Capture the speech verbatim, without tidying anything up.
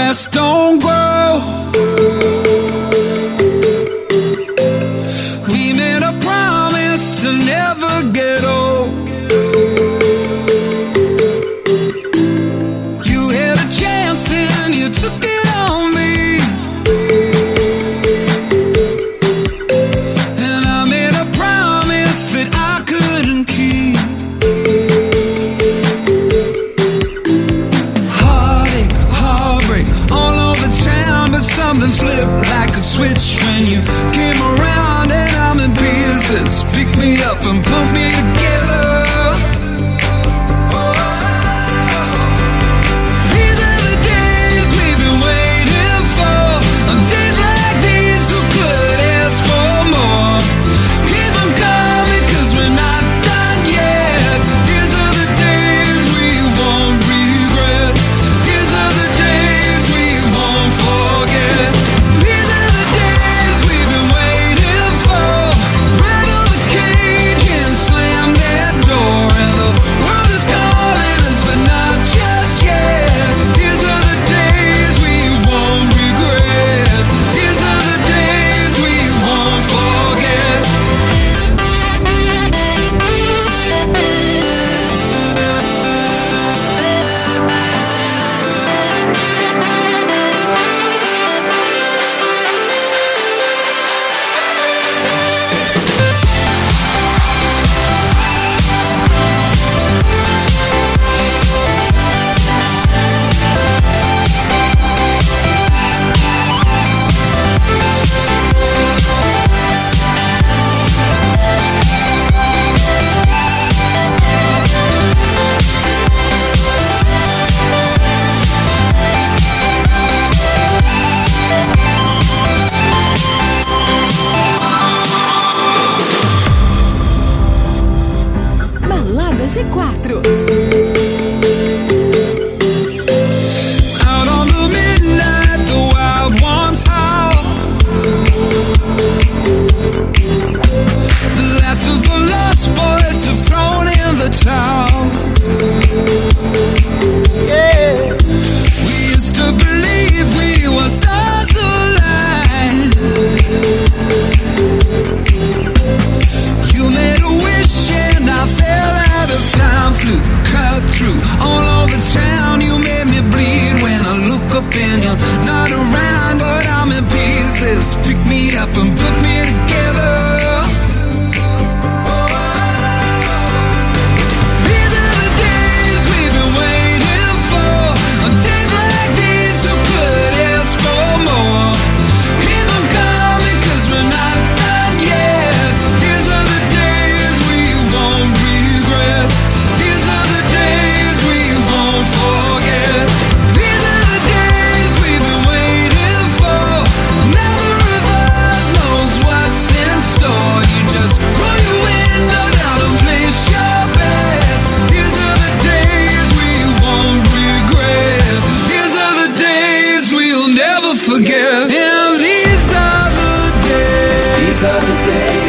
grass don't grow. We made a promise to never get old. You had a chance and you took it on me, and I made a promise that I couldn't keep. Heartache, heartbreak, all over town, but something flipped like a switch when you came around, and I'm in pieces. Pick me up and pump me together. G quatro. Out on the midnight, the wild ones howl. The last of the lost boys have thrown in the towel. Yeah. We used to believe we were stars aligned. You made a wish and I fell out of time. Flew, cut through all over town. You made me bleed when I look up and you're not around, but I'm in pieces. Pick me up and put me together. Forget. And these are the days. These are the days.